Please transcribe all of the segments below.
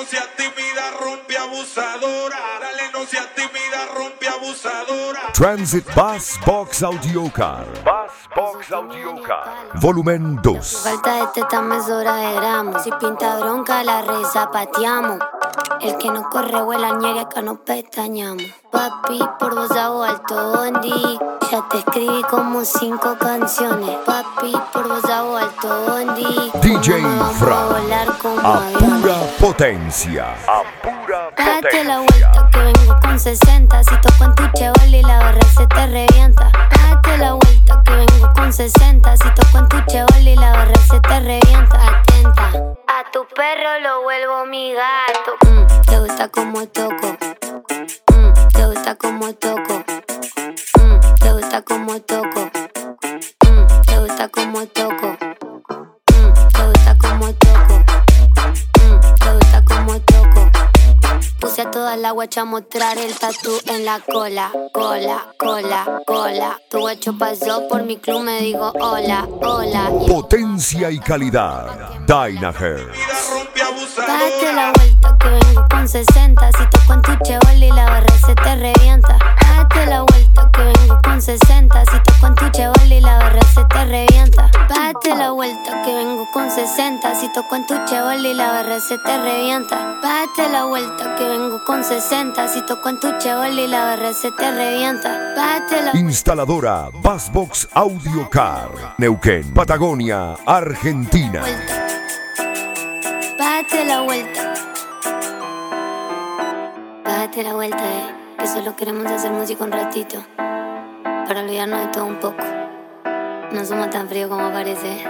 no seas tímida, rompe abusadora. Dale, no seas tímida, rompe abusadora. Transit Bass Box Audio Car. Bass Box Audio Car. Volumen 2. Falta de teta me sobra de gramos. Si pinta bronca la rezapateamos. El que no corre vuela ñeri, acá no pestañamos. Papi, por vos hago alto bondi. Ya te escribí como 5 canciones. Papi, por vos hago alto bondi. DJ Fra. A pura potencia. Date la vuelta que vengo con 60. Si toco en tu chevol y la barra se te revienta. Date la vuelta que vengo con 60. Si toco en tu chevol y la barra se te revienta. Atenta, a tu perro lo vuelvo mi gato. Te gusta como toco. Te gusta como toco. Te gusta como toco. Te gusta como toco. Te gusta como toco. Te gusta como toco. Puse a toda la guacha a mostrar el tatú en la cola. Cola, cola, cola. Tu guacho pasó por mi club, me digo hola, hola. Potencia y calidad. Dynahead. Date la vuelta que vengo con 60. Si toco en tu chevol y la barra se te revienta. Date la vuelta que vengo con 60. Si toco en tu chevol y la barra se te revienta. Date la vuelta que vengo con 60. Si toco en tu chevol y la barra se te revienta. Date la vuelta que vengo con 60. Si toco en tu chevol y la barra se te revienta. Date la Instaladora Bassbox Audio Car. Neuquén, Patagonia, Argentina. vuelta. Date la vuelta. Date la vuelta, que solo queremos hacer música un ratito. Para olvidarnos de todo un poco. No somos tan fríos como parece.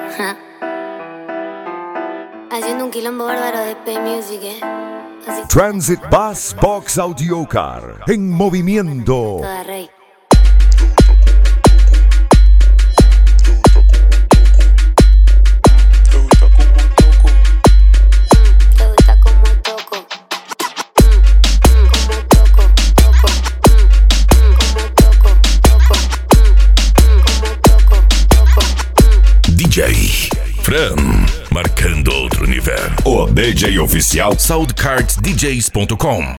Haciendo un quilombo bárbaro de P-Music, Así Transit Bass Box Audio Car. En movimiento. toda rey. Te gusta como toco. Como toco, toco. Como toco, toco. Como toco, toco. DJ Fran, marcando outro nível. O DJ oficial soundcardsdjs.com.